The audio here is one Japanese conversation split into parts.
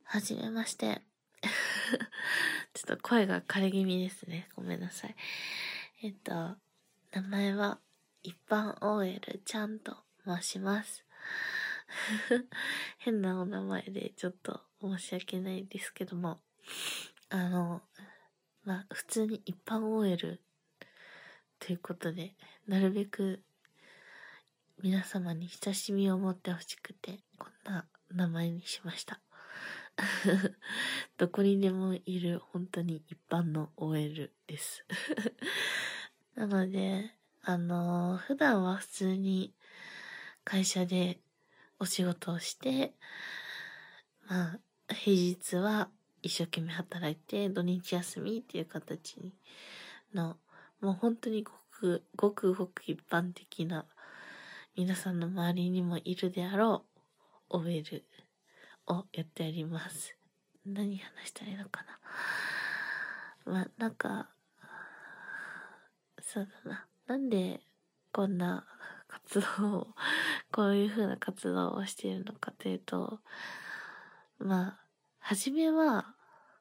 はじめまして。ちょっと声が枯れ気味ですね。ごめんなさい。名前は一般 OL ちゃんと申します。変なお名前でちょっと申し訳ないですけども、普通に一般 OL ということで、なるべく皆様に親しみを持ってほしくて、こんな名前にしました。どこにでもいる本当に一般の OL です。なので、普段は普通に会社でお仕事をして、平日は一生懸命働いて、土日休みっていう形の、もう本当にごくごく一般的な、皆さんの周りにもいるであろう OL をやっております。何話したらいいのかな。そうだな。なんでこんな活動を、こういう風な活動をしているのかというと、初めは、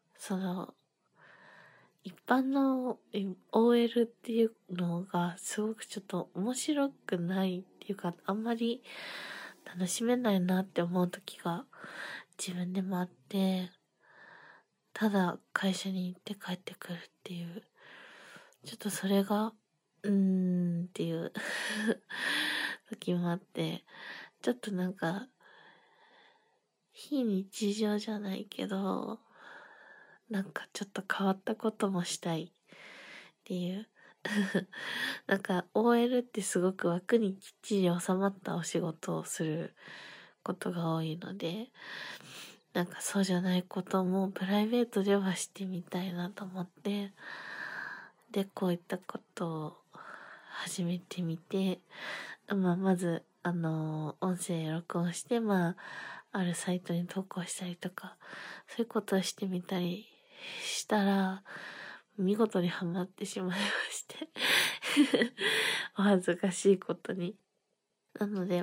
一般の OL っていうのがすごくちょっと面白くないっていうか、あんまり楽しめないなって思う時が自分でもあって、ただ会社に行って帰ってくるっていう、ちょっとそれが、っていう時もあって、ちょっと非日常じゃないけど、ちょっと変わったこともしたいっていう。OL ってすごく枠にきっちり収まったお仕事をすることが多いので、そうじゃないこともプライベートではしてみたいなと思って、で、こういったことを始めてみて、まず、音声録音して、あるサイトに投稿したりとか、そういうことをしてみたりしたら、見事にハマってしまいましてお恥ずかしいことに。なので、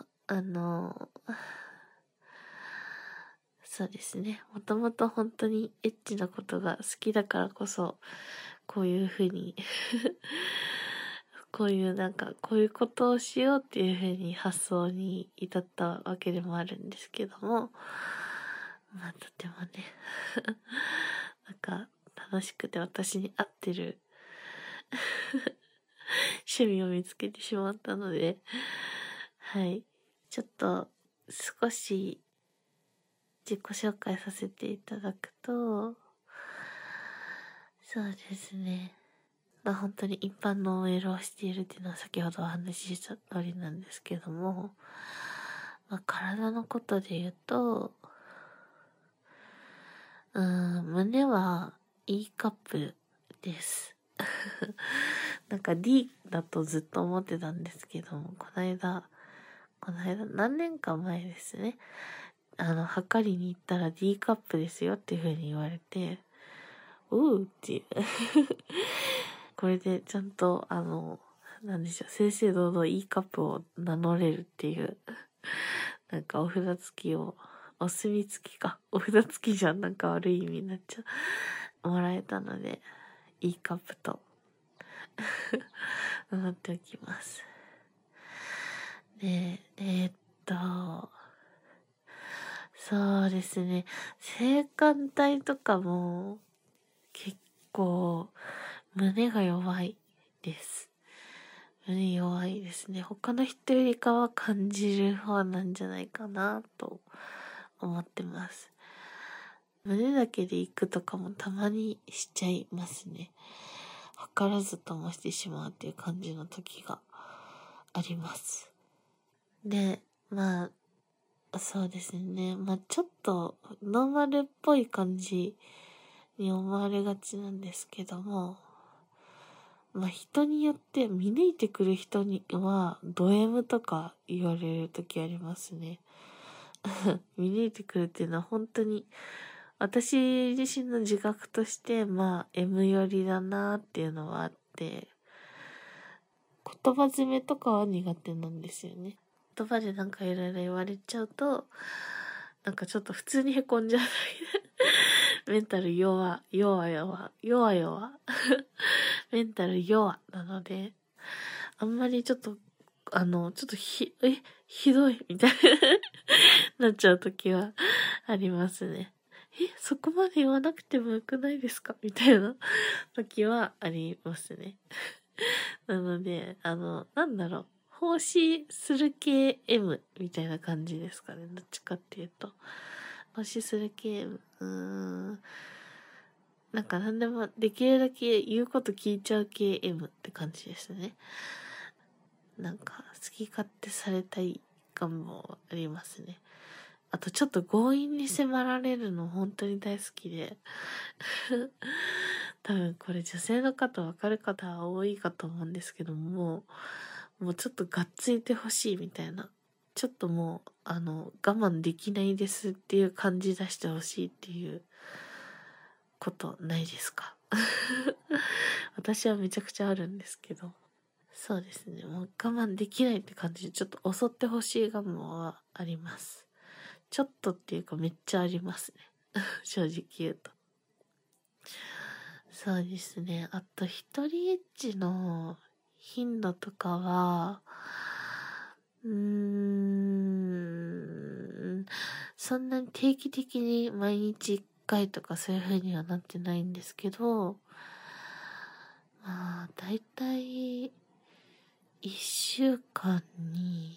そうですね。もともと本当にエッチなことが好きだからこそ、こういうふうにこういうことをしようっていうふうに発想に至ったわけでもあるんですけども、とてもね楽しくて私に合ってる趣味を見つけてしまったので、はい。ちょっと少し自己紹介させていただくと、そうですね。本当に一般の OL をしているっていうのは先ほどお話しした通りなんですけども、体のことで言うと、胸は E カップです。D だとずっと思ってたんですけども、この間、何年か前ですね。測りに行ったら D カップですよっていう風に言われて、っていう。これでちゃんと、正々堂々 E カップを名乗れるっていう。お札付きを、お墨付きか。お札付きじゃ悪い意味になっちゃう。もらえたので、E カップと名乗っておきます。で、そうですね。性感帯とかも結構胸が弱いです。胸弱いですね。他の人よりかは感じる方なんじゃないかなと思ってます。胸だけで行くとかもたまにしちゃいますね。図らずともしてしまうっていう感じの時があります。で、そうですね。ちょっとノーマルっぽい感じに思われがちなんですけども、人によって見抜いてくる人にはド M とか言われる時ありますね。見抜いてくるっていうのは本当に私自身の自覚としてM 寄りだなっていうのはあって、言葉詰めとかは苦手なんですよね。言葉でいろいろ言われちゃうと、 なんかちょっと普通にへこんじゃうだけでメンタル弱メンタル弱なので、あんまりちょっと、ちょっとひどいみたいななっちゃうときはありますね。そこまで言わなくてもよくないですかみたいな時はありますね。なので、なんだろう。奉仕する系 M みたいな感じですかね。どっちかっていうと。奉仕する系 M。なんか何でもできるだけ言うこと聞いちゃう系 M って感じですね。なんか好き勝手されたい願望ありますね。あとちょっと強引に迫られるの本当に大好きで。多分これ女性の方わかる方は多いかと思うんですけどもうちょっとがっついてほしいみたいな。ちょっともう、我慢できないですっていう感じ出してほしいっていうことないですか？私はめちゃくちゃあるんですけど。そうですね。もう我慢できないって感じでちょっと襲ってほしい願望はあります。ちょっとっていうかめっちゃありますね。正直言うと。そうですね。あと一人エッチの頻度とかは、そんなに定期的に毎日1回とかそういう風にはなってないんですけど、まあ、だいたい1週間に、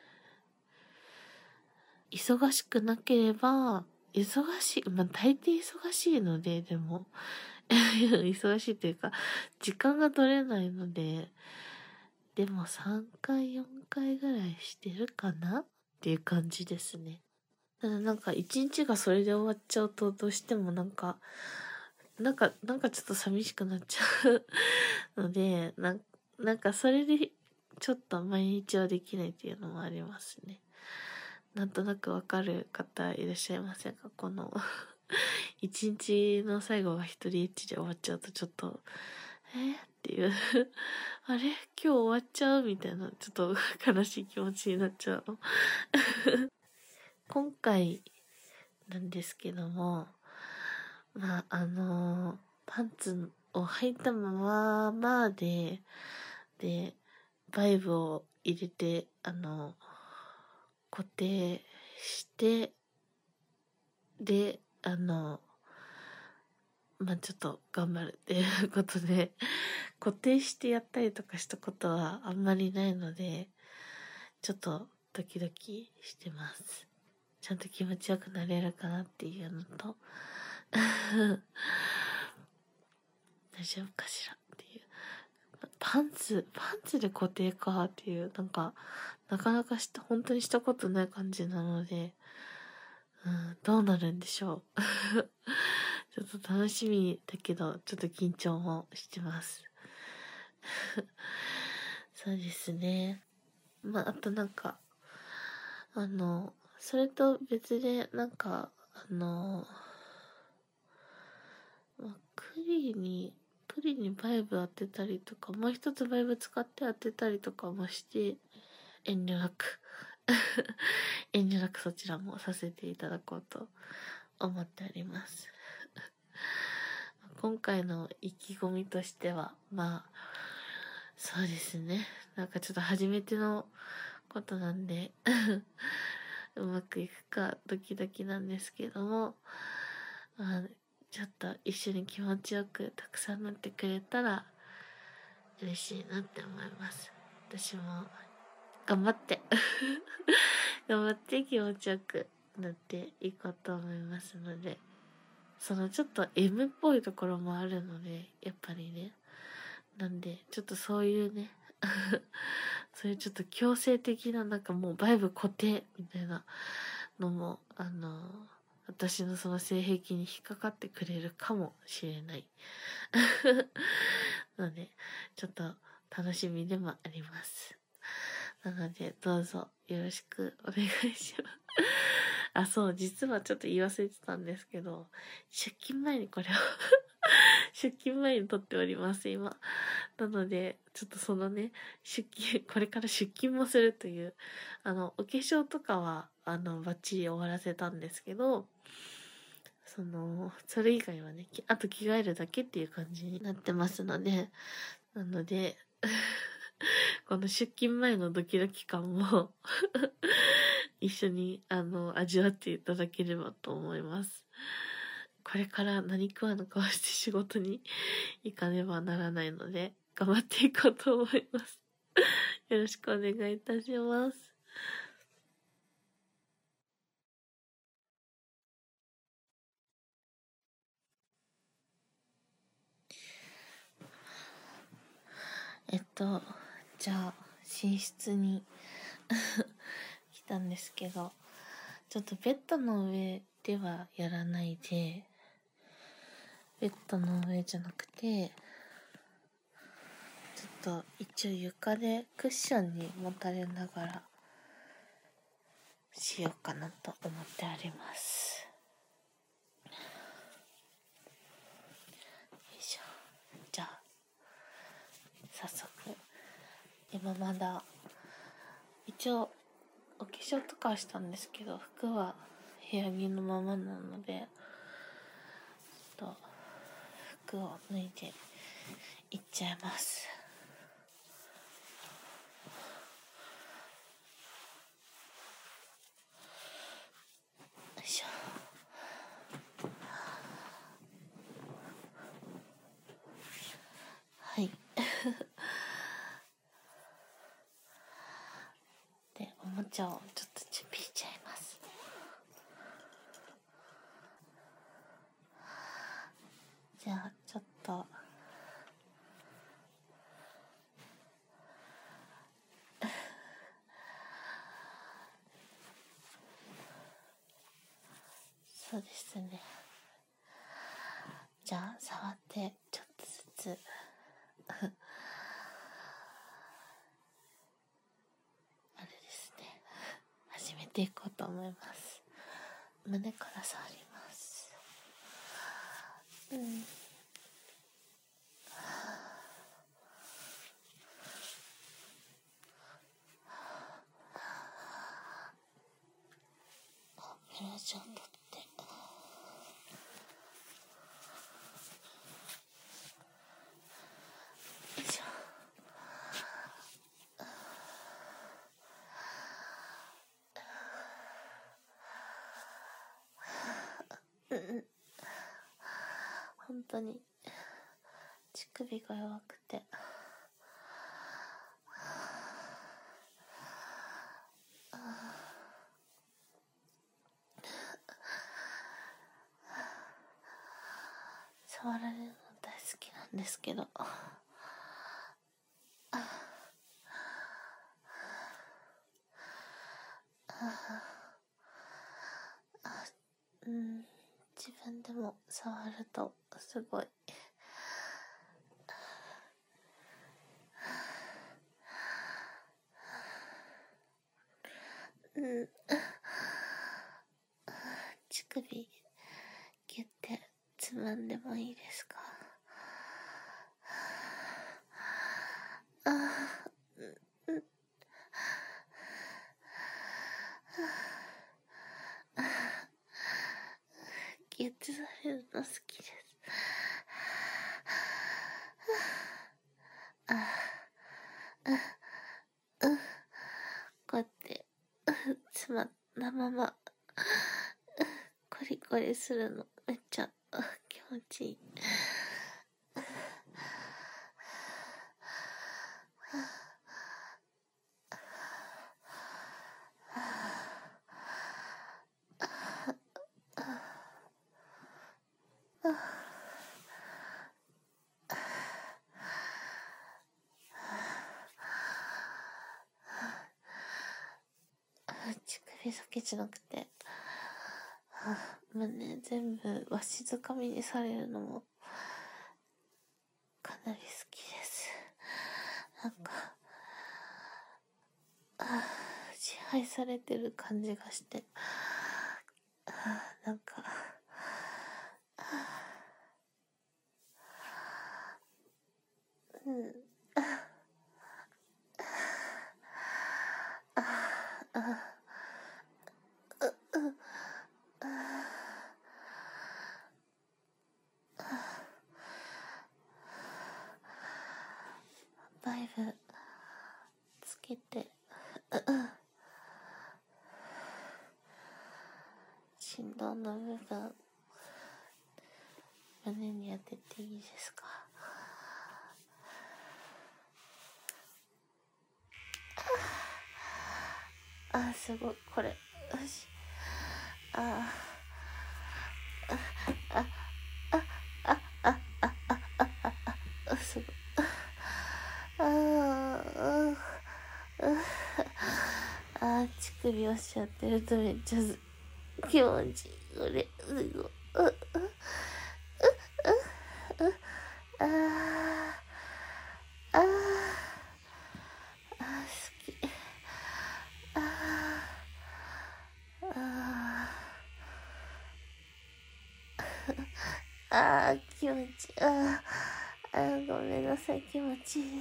忙しくなければ、大抵忙しいので、でも、忙しいというか、時間が取れないので、でも3回、4回ぐらいしてるかなっていう感じですね。ただなんか1日がそれで終わっちゃうとどうしてもなんかちょっと寂しくなっちゃうので、なんかそれでちょっと毎日はできないっていうのもありますね。なんとなくわかる方いらっしゃいませんか？この一日の最後が一人エッチで終わっちゃうとちょっと、っていうあれ今日終わっちゃうみたいな、ちょっと悲しい気持ちになっちゃうの。今回なんですけども、パンツを履いたままで、バイブを入れて、固定して、で、ちょっと頑張るっていうことで、固定してやったりとかしたことはあんまりないので、ちょっとドキドキしてます。ちゃんと気持ちよくなれるかなっていうのと、大丈夫かしらっていう。パンツで固定かっていう、なかなか本当にしたことない感じなので、どうなるんでしょう。ちょっと楽しみだけど、ちょっと緊張もしてます。そうですね。あとそれと別で、クリにバイブ当てたりとか、もう一つバイブ使って当てたりとかもして、遠慮なく遠慮なくそちらもさせていただこうと思っております。今回の意気込みとしては、そうですね。ちょっと初めてのことなんでうまくいくかドキドキなんですけども、ちょっと一緒に気持ちよくたくさんなってくれたら嬉しいなって思います。私も頑張って頑張って気持ちよくなっていこうと思いますので、そのちょっと M っぽいところもあるので、やっぱりね。なんで、ちょっとそういうねそういうちょっと強制的なもうバイブ固定みたいなのも、私のその性癖に引っかかってくれるかもしれないので、ちょっと楽しみでもあります。なので、どうぞよろしくお願いします。そう、実はちょっと言い忘れてたんですけど、出勤前にこれを出勤前に撮っております、今。なので、ちょっとそのね、これから出勤もするという、お化粧とかは、 バッチリ終わらせたんですけど、それ以外はね、あと着替えるだけっていう感じになってますので、この出勤前のドキドキ感も一緒に、味わっていただければと思います。これから何食わぬ顔して仕事に行かねばならないので、頑張っていこうと思います。よろしくお願いいたします。じゃあ、寝室に来たんですけど、ちょっとベッドの上ではやらないで、ベッドの上じゃなくて、ちょっと一応床でクッションにもたれながらしようかなと思ってあります。よいしょ。じゃあ、早速、今まだ、一応、お化粧とかはしたんですけど、服は部屋着のままなので、ちょっと、服を脱いでいっちゃいます。よいしょ。はい。で、おもちゃをちょっと準備しちゃいます。じゃあ、ちょっと、そうですね。じゃあ、触ってちょっとずつあれですね。始めていこうと思います。胸から触ります。ブラシを取って。よいしょ。本当に乳首が弱くて、触られるの大好きなんですけど、自分でも触るとすごい乳首ギュッてつまんでもいいですか？ギュッてされるの好きです。こうやってつまんだままコリコリするのめっちゃ気持ちいい。乳首だけじゃなくて、胸全部わしづかみにされるのもかなり好きです。なんか支配されてる感じがして、なんかけて、振動の部分、胸に当てていいですか？あ、すごい、これ、よし。ああ、すごい。乳首押しちゃってるとめっちゃ気持ちいい。これ、すごい。好き。気持ちいい。ごめんなさい、気持ちいいです。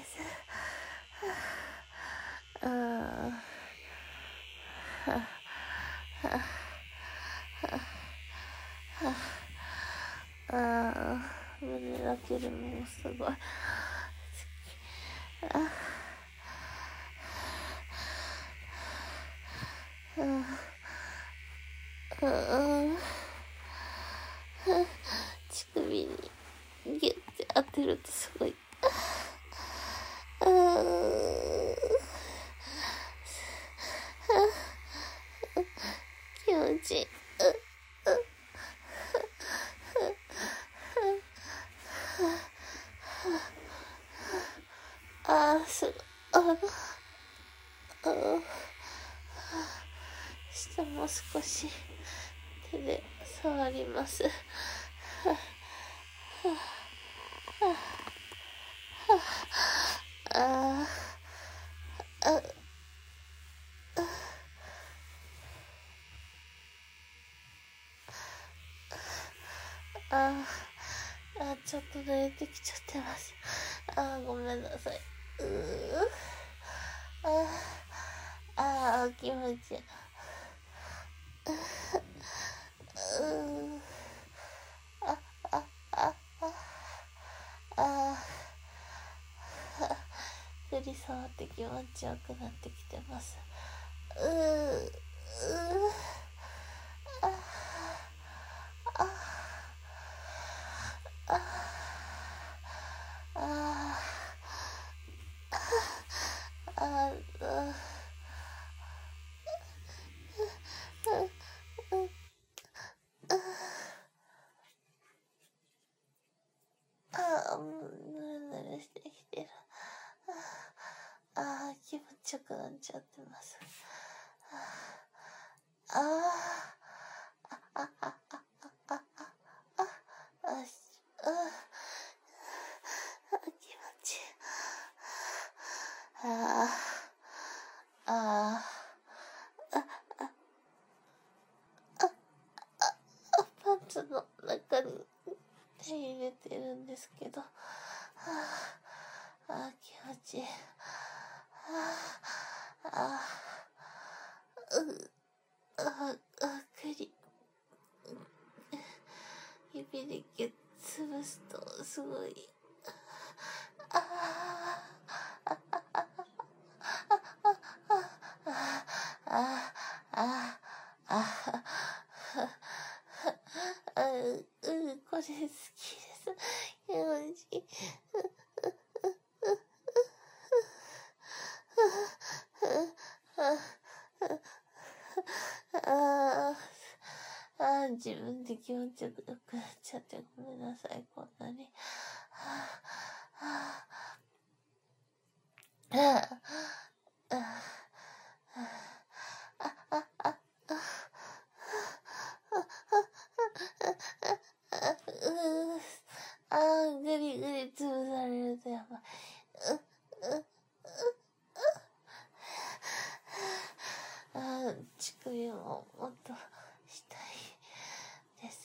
胸だけでもすごい。乳首にギュッて当てるとすごい。気持ちいい。すごい。下も少し手で触ります。ちょっと濡れてきちゃってます。ごめんなさい。気持ちいい。振り触って気持ちよくなってきてます。ぬるぬるしてきてる。気持ちよくなっちゃってます。気持ちいい。パンツの中に手入れてるんですけど、気持ちいい。指でギュッ潰すとすごい。これ好きです。よし。自分で気持ちよくなっちゃってごめんなさい、こんなに。ぐりぐり潰されるとやばい。乳首ももっとしたいです。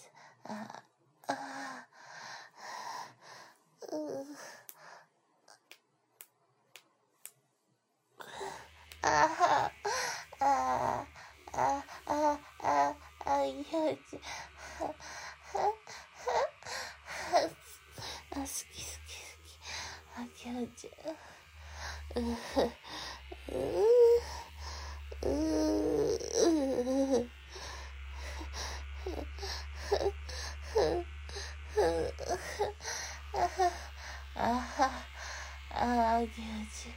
いやち。好き好き好き。気持ちいい。 気持ちいい。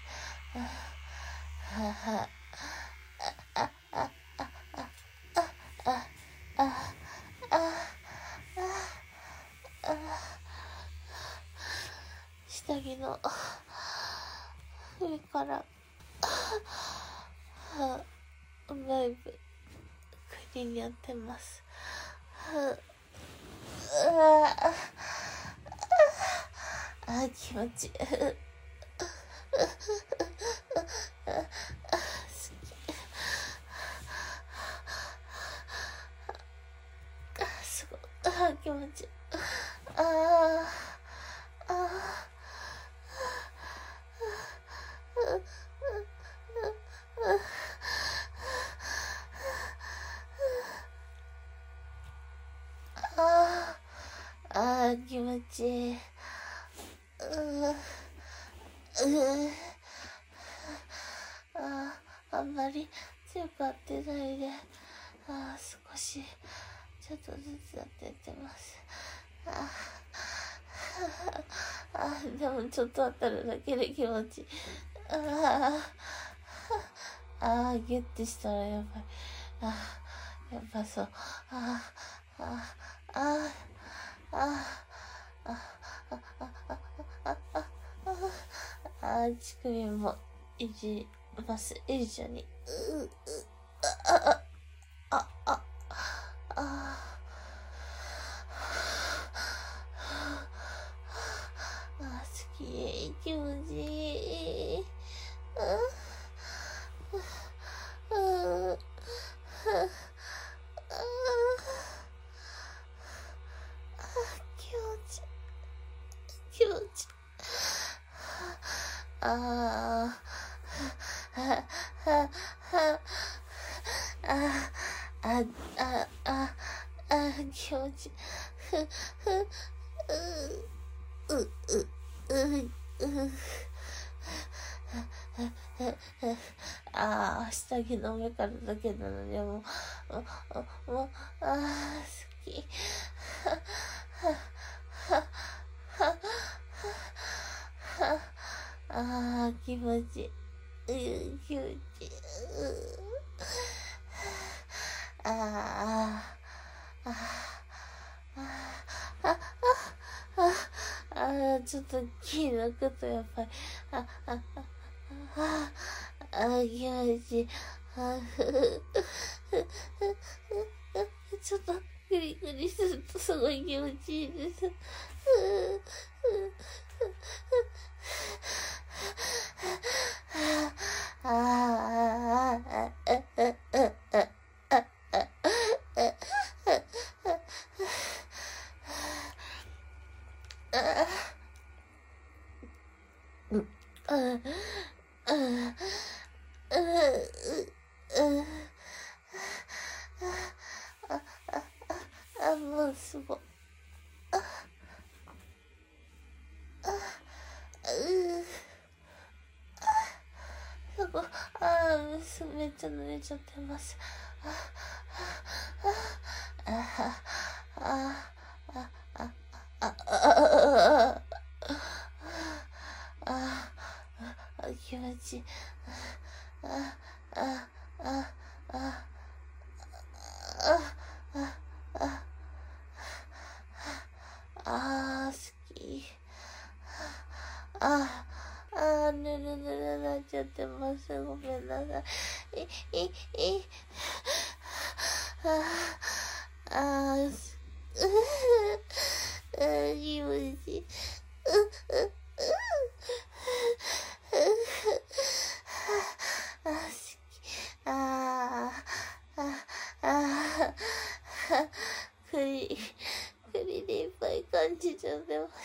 下着の上からだいぶクリーンにやってます。気持ちいい。すごい。気持ちいい。気持ちいい。あんまり強く当てないで、少しちょっとずつ当ててます。でもちょっと当たるだけで気持ちいい。ギュッてしたらやばい。やっぱそう。乳首もいじます。一緒に。好き。気持ちいい。気持ち気持ち下着の上からだけなのにもう好き。気持ちいい。気持ちいい。ちょっと気抜くとやっぱり気持ちいい。ちょっとグリグリするとすごい気持ちいいです。もうすごい。すごい。めっちゃ濡れちゃってます。気持ちいい。好き。ぬるぬるなっちゃってます。ごめんなさい。気持ちいい。栗でいっぱい感じちゃってます。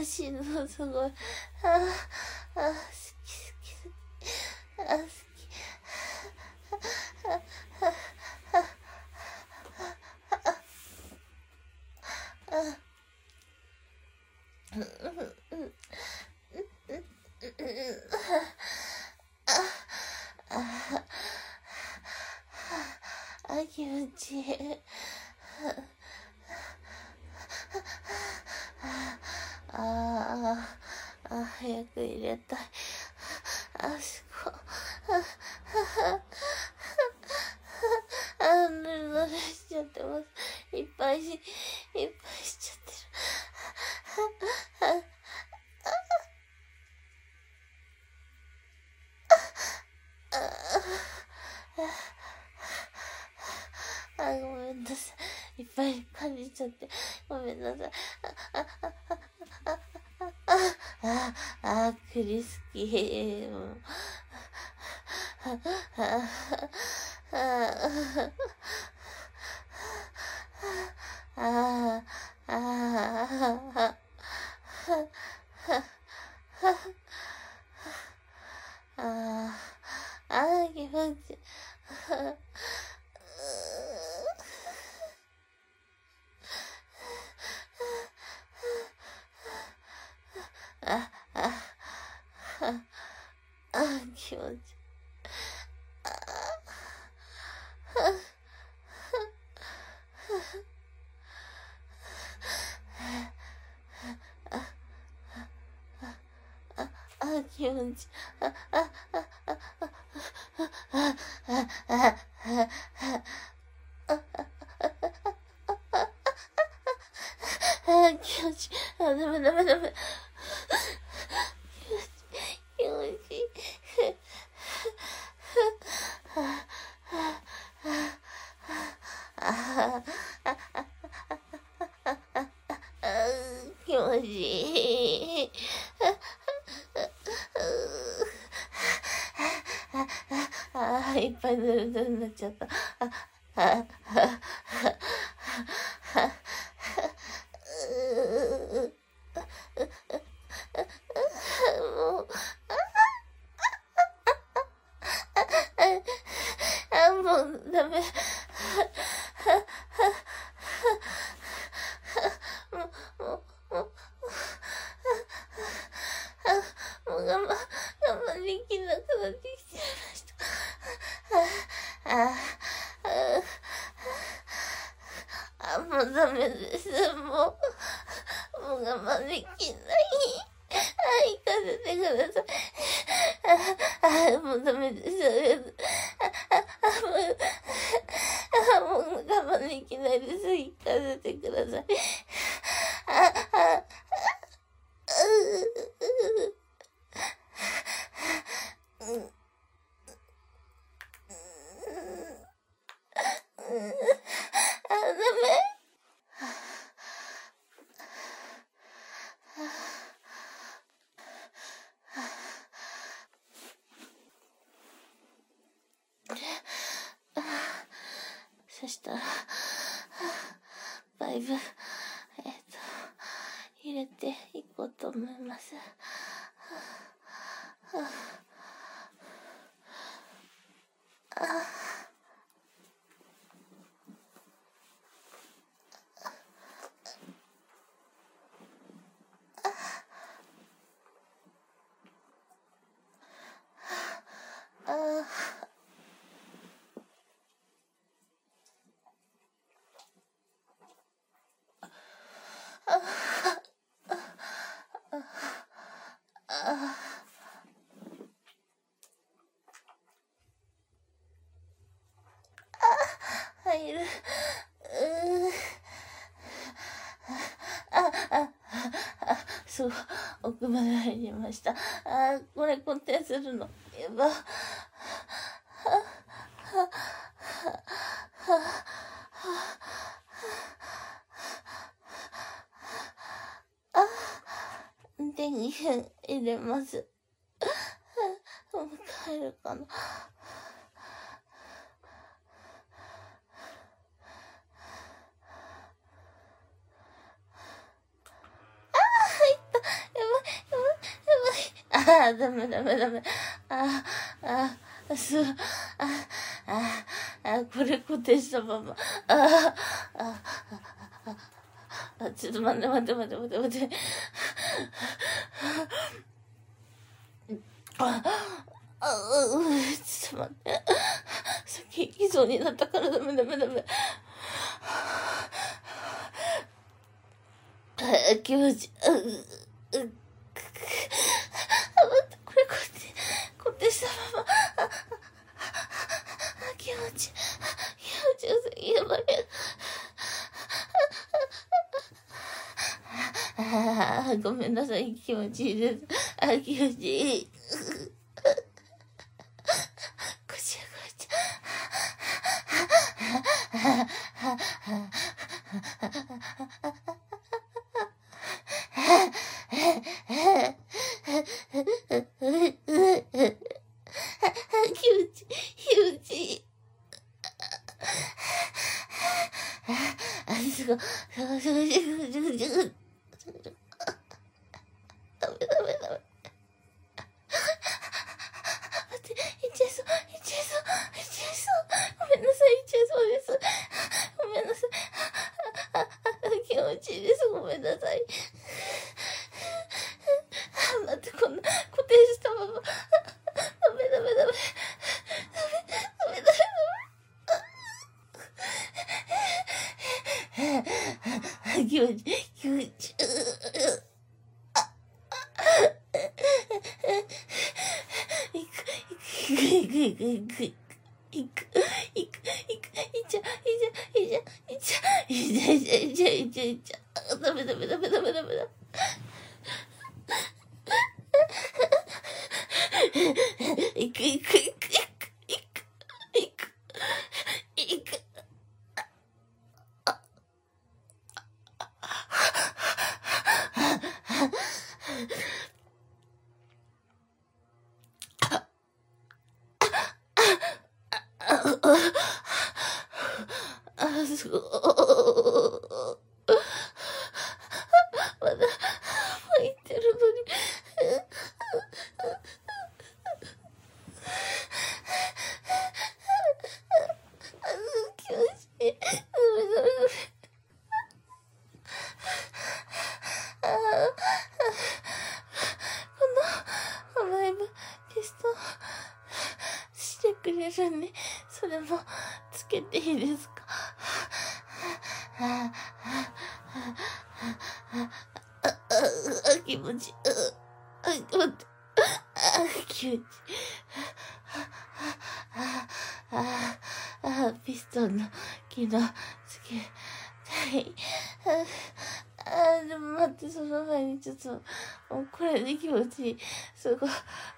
心臓すごい。好き好き好き。好き。気持ちいい。早く入れたい。すごい。ぬるぬるしちゃってます。いっぱいしちゃってる。ごめんなさい。いっぱい感じちゃって。ごめんなさい。栗好き。気持ちいい。気持ちいい。気持ち気持ちダメ。気持ちいい。気持ちいい。いっぱいぬるぬるになっちゃった。もうダメ。もう我慢できなくなってきちゃいました。もうダメです。もう我慢できない。行かせてください。もうダメです。もう我慢できないです。行かせてください。ダメ。そしたら、バイブ、入れていこうと思います。入る。そう、奥まで入りました。これ固定するの。やば。電源入れます。もう帰るかな。ダメ。これ固定したまま。ちょっと待って。ちょっと待って。 さっき行きそうになったからダメ。気持ち、待って、こってしたまま、気持ちよすぎ、やばい。ごめんなさい、気持ちいいです。気持ちいい。こちら。気持ちいい。すごい。ダメ。待って、いっちゃいそう。ごめんなさい、いっちゃいそうです。ごめんなさい。気持ちいいです。ごめんなさい。待って、こんな固定したまま。ダメ。気持ち。いっちゃ。ダメだ。行く。すごい。まだ入ってるのに。気持ちいい。ダメ。この甘いテストしてくれるんで、それもつけていいですか？気持ち。待って。気持ち。ピストンの機能つけたい。でも待って、その前にちょっと、もうこれで気持ちいい。すごい。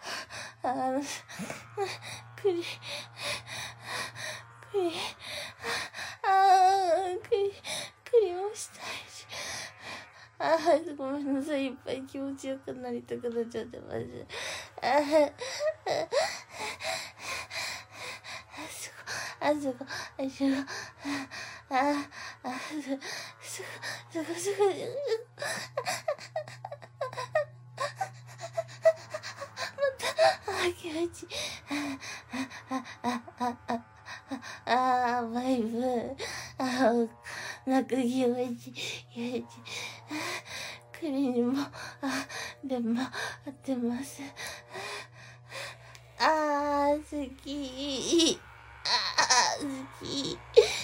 クリもしたいし。ごめんなさい。いっぱい気持ちよくなりたくなっちゃってマジで。すごい。気持ちいい。バイブ。なんか気持ちいい。栗にも、でも、合ってます。好き。好き。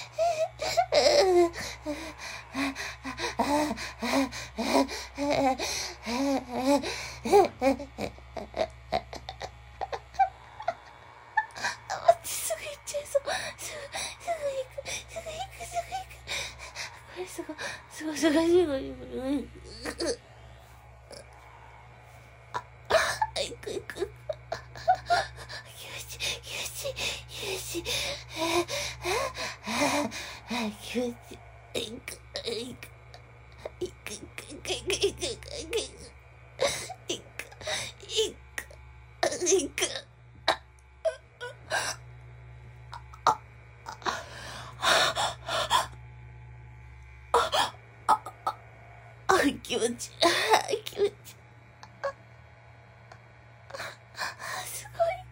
すぐ行っちゃいそう。すぐ行く。これすごい。行く。気持ち。気持ち。すごい。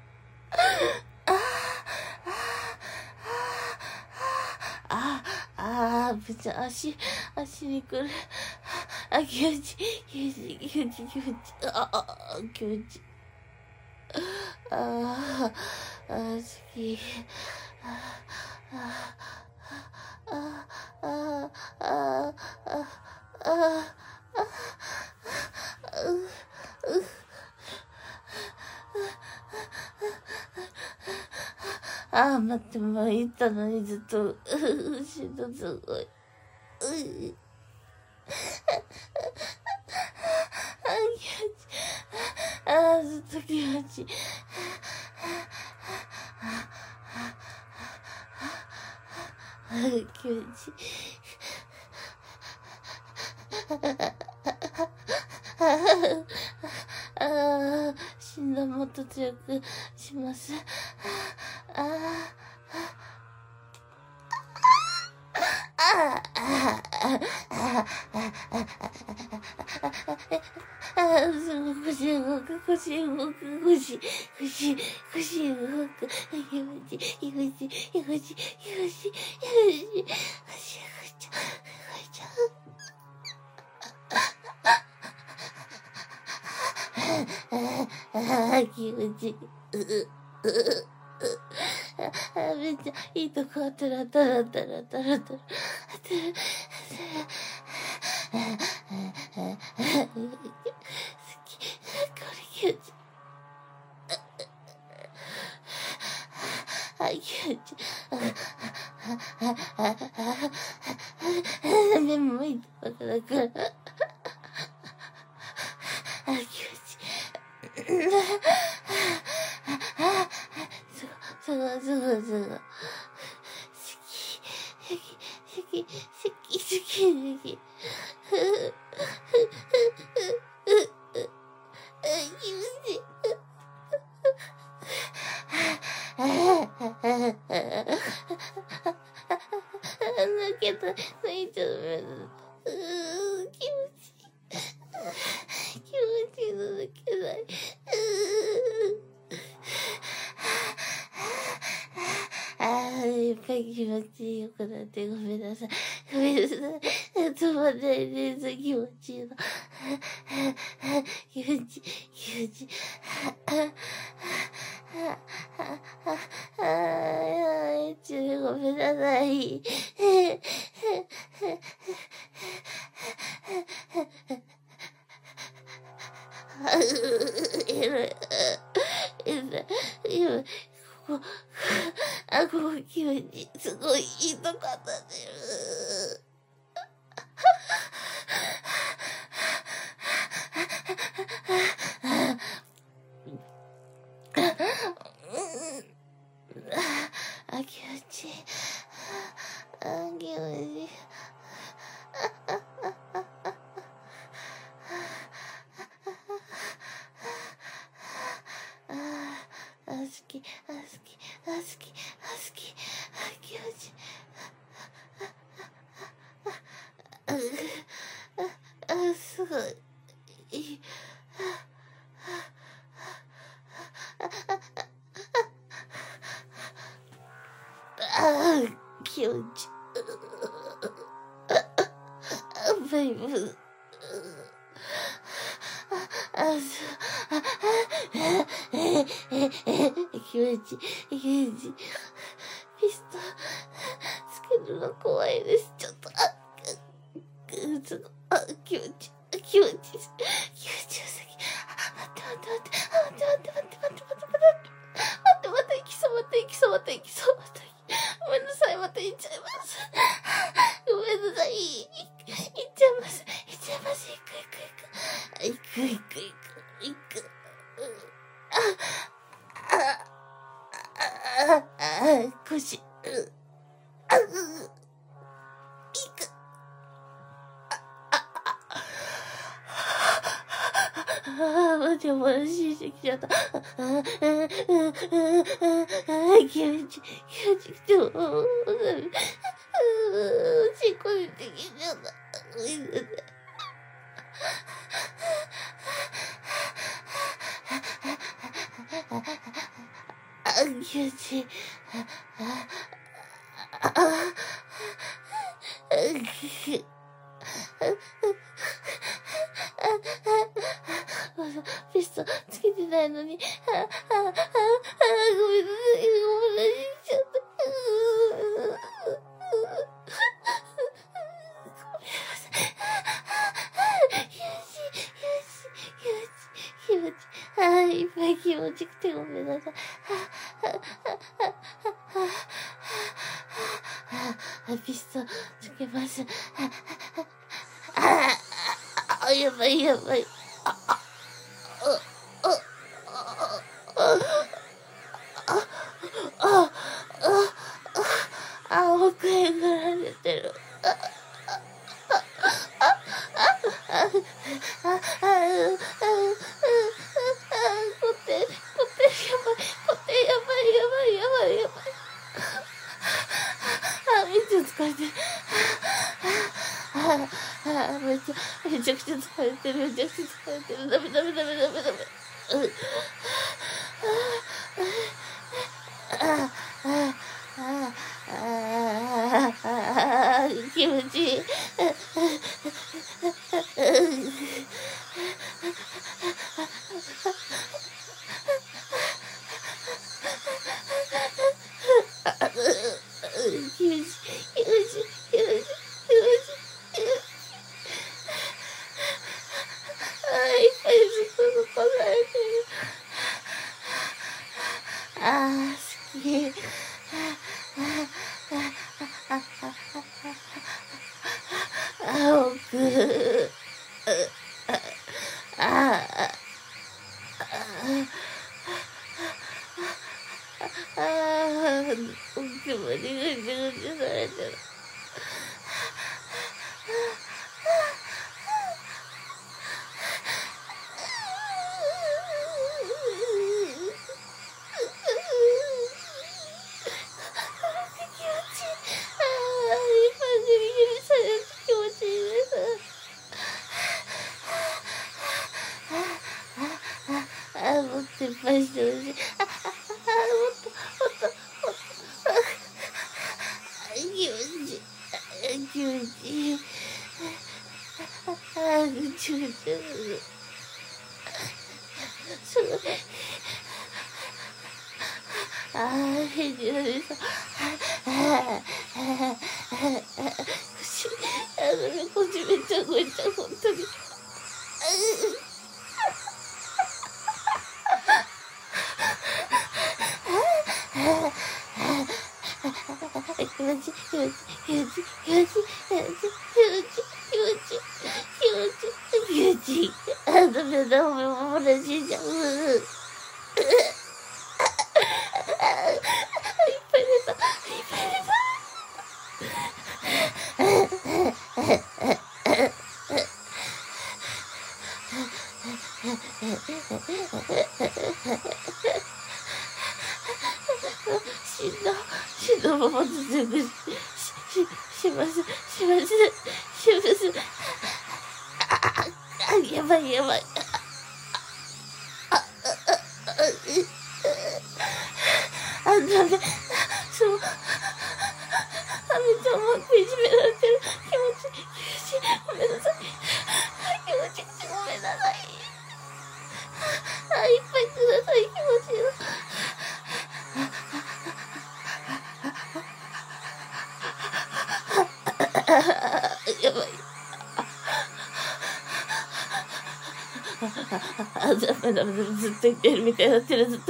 ぶちゃ足にくる。気持ち。気持ち。 好き。待って、もう言ったのにずっと、しんどすごい。ずっと気持ちいい。気持ちいい。心臓もっと強くします。腰動く。気持ちいい。めっちゃいいとこあったら。これ気持ちいい。でもいいとこだから。気持ちいい。すごい。好き。抜けた。抜いちゃダメだ。気持ちいいの抜けない。やっぱり気持ちよくなってごめんなさい。止まんないです。気持ちいいの。気持ちいい。ごめんなさい。今、ここ気持ちすごいいいとこあったんだよ。気持ちいい。気持ちいい。好き。気持ちいい。すごい。いい。気持ちバイブ。気持ちピストつけるの怖いです。ちょっと気持ちよすぎ。待って行きそう。ごめんなさい、また行っちゃいます。ごめんなさい、行っちゃいます。行く。腰。待って、お話ししてきちゃった。気持ちちょっと、しっこりできちゃった。ごめんなさい。気持ちいい。 ピストつけてないのに。ごめんなさい。ごめんなさい。しちゃった。いっぱい気持ちくてごめんなさい。ピストつけます。やばいやばい。奥へ塗られてる。めちゃくちゃ疲れてる。ダメ。気持ちいい。好き。奥までぐちゃぐちゃされてる。もっといっぱいしてほしい。もっと。気持ちいい。ぐちゃぐちゃ。すごい。返事が出そう。腰めっちゃ動いた、本当に。気持ちいい。ダメだ、おもらしいじゃん。いっぱい出た。死んだまま全部します。やばい。ダメ。そう。めっちゃ重くいじめられてる。気持ちいい。ごめんなさい。気持ちいい。ごめんなさい。いっぱいください。気持ちいい。やばい。ダメ。ずっと言ってるみたいになってる。ダ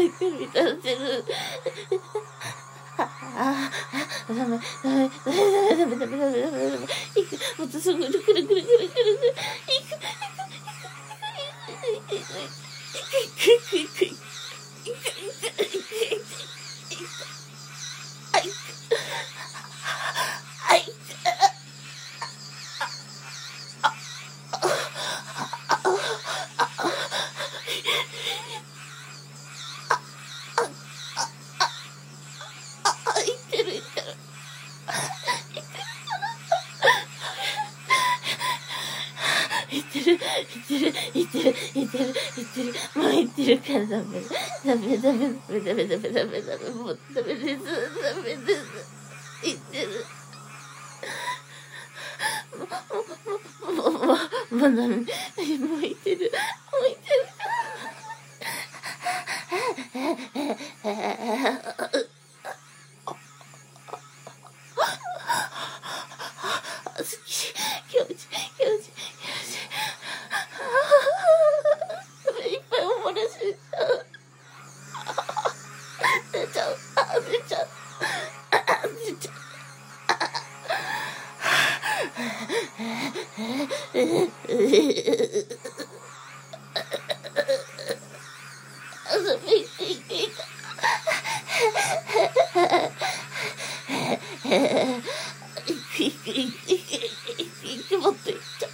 メ。もっとすぐくる。いってる。もういってるからダメ。もうダメです。いってる。もうダメ。もういってる。 気持ちいい。いっぱいおもらし出ちゃう。もっといっちゃう。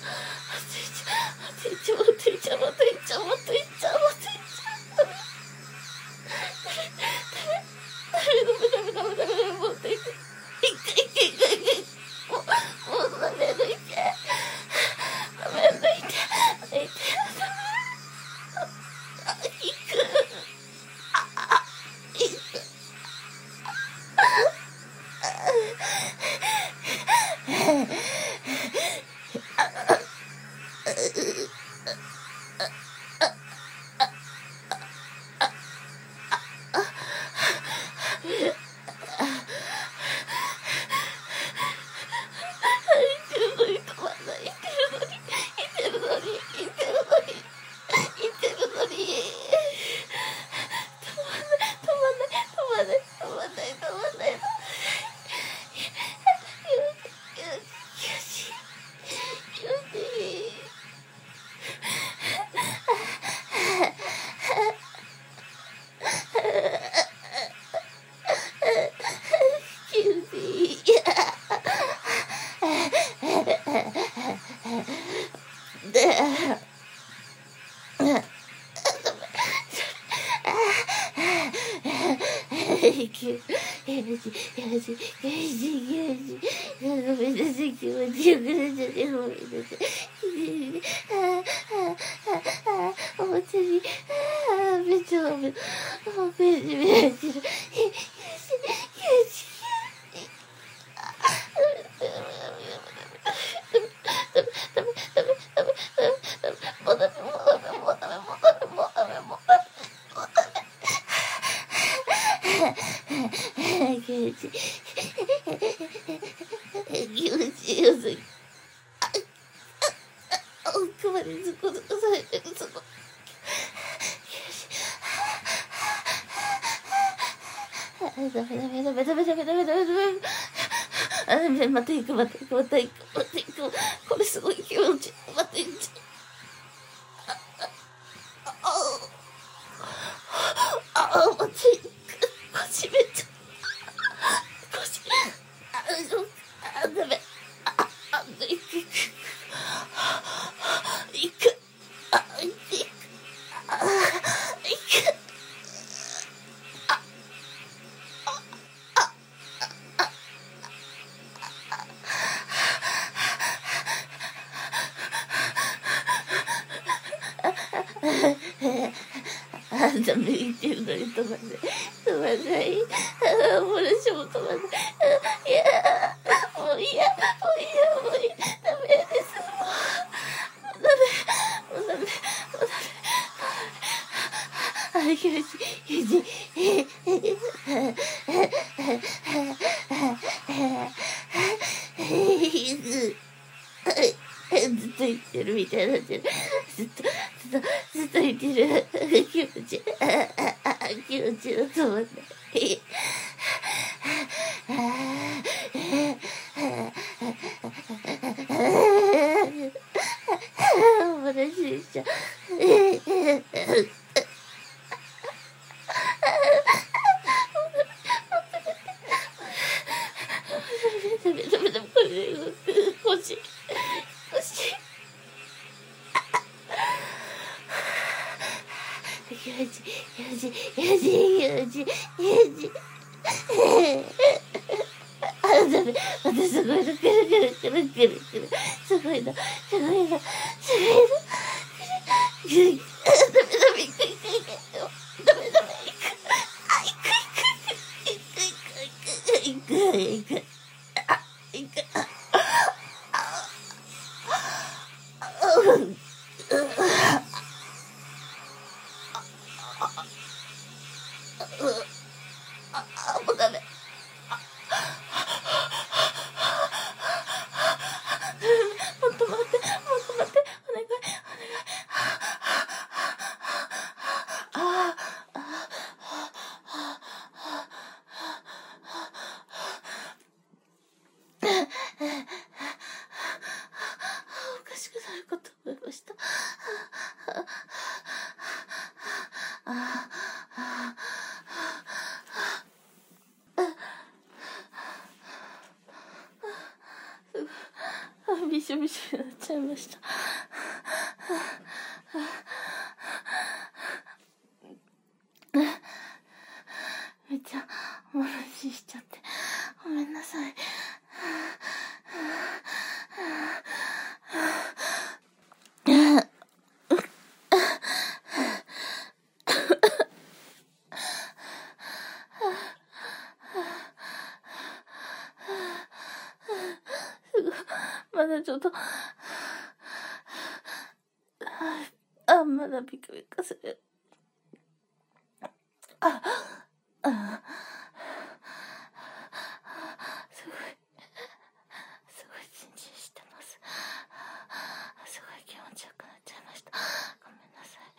また行く。これすごい気持ちいい。また行っちゃう。また行く。腰めっちゃ。ダメ。行く。ダメ、言ってるのに止まんない。もう私も止まんない。もういい。ダメです。もうダメ。気持ちいい。ずっと言ってるみたいになってる。ずっと言ってる。気持ちの止まんない。お話ししちゃう。ダメ、これ、腰。ダメ。またすごいの。くる。すごいの。行く。 ました。びしょびしょになっちゃいました。めっちゃおもらししちゃってごめんなさい。まだちょっとまだビクビクする。すごいチンチンしてます。すごい気持ちよくなっちゃいました。ごめんなさい。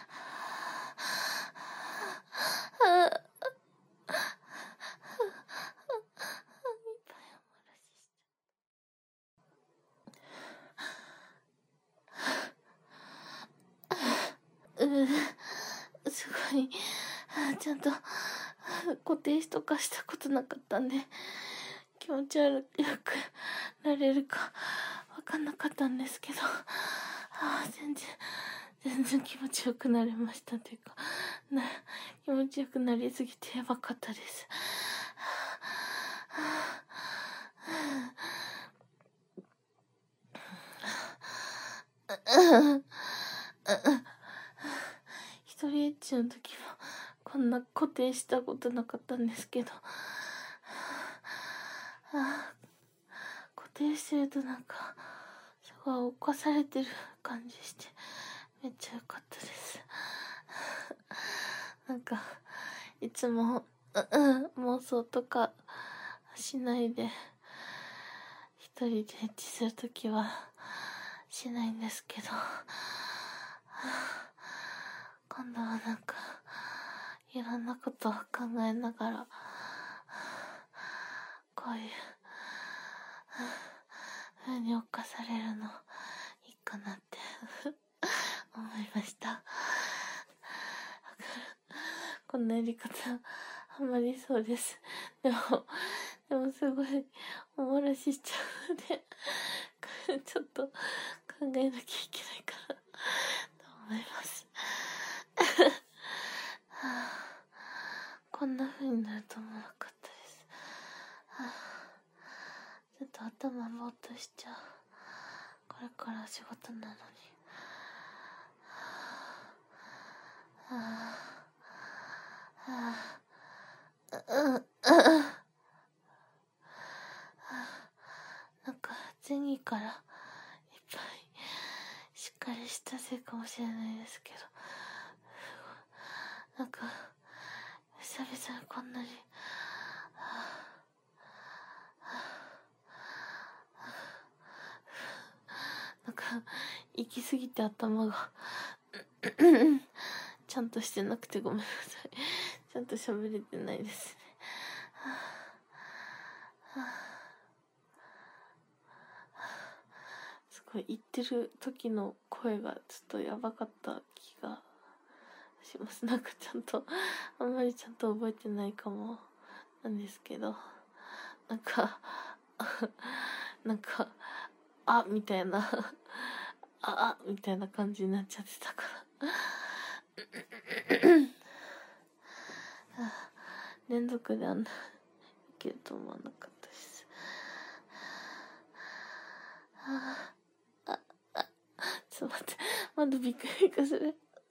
すごいちゃんと固定とかしたことなかったんで気持ち悪くなれるか分かんなかったんですけど、全然気持ちよくなれましたというか気持ちよくなりすぎてやばかったです。一人エッチの時もこんな固定したことなかったんですけど、固定してるとなんかすごい起こされてる感じしてめっちゃ良かったです。なんかいつも妄想とかしないで一人でエッチするときはしないんですけど、今度はなんかいろんなことを考えながらこういう風に侵されるのいいかなって思いました。こんなやり方あんまりそうです。でもすごいおもらししちゃうのでちょっと考えなきゃいけないかなと思います。こんな風になると思わなかったです。ちょっと頭ぼーっとしちゃう。これから仕事なのに。なんか前期からいっぱいしっかりしたせいかもしれないですけど、なんか久々にこんなになんか行き過ぎて頭がちゃんとしてなくてごめんなさい。ちゃんと喋れてないですね。すごい言ってる時の声がちょっとやばかった気がします。なんかちゃんとあんまりちゃんと覚えてないかもなんですけど、なんかみたいなみたいな感じになっちゃってたから連続であんないけると思わなかったです。ちょっと待って、まだびっくりする。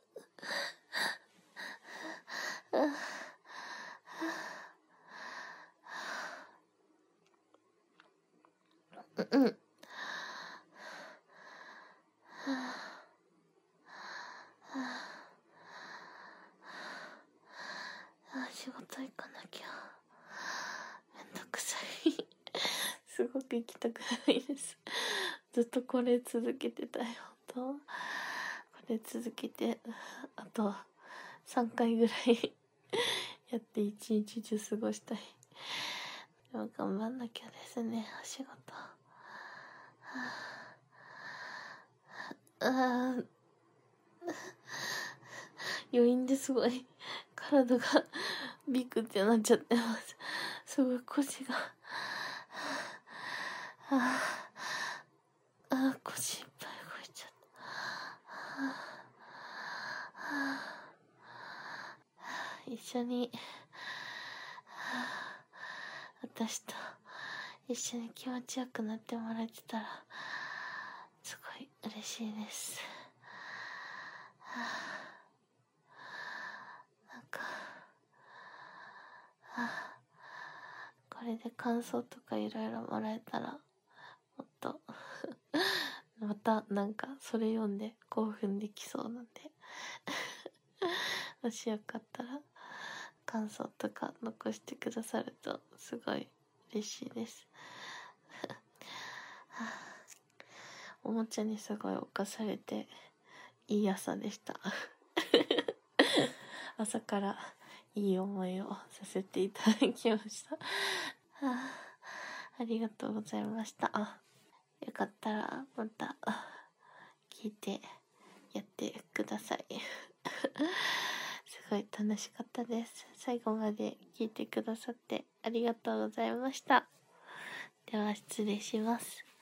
仕事行かなきゃ。めんどくさい。すごく行きたくないです。ずっとこれ続けてたい、本当。これ続けて、あと3回ぐらいやって一日中過ごしたい。でも頑張んなきゃですね、お仕事。 余韻ですごい体がビクってなっちゃってます。すごい腰が腰いっぱい動いちゃった。一緒に私と一緒に気持ちよくなってもらえてたらすごい嬉しいです。なんかこれで感想とかいろいろもらえたらもっとまたなんかそれ読んで興奮できそうなんでもしよかったら感想とか残してくださるとすごい嬉しいですおもちゃにすごい侵されていい朝でした朝からいい思いをさせていただきましたありがとうございました。よかったらまた聞いてやってくださいすごい楽しかったです。最後まで聞いてくださってありがとうございました。では失礼します。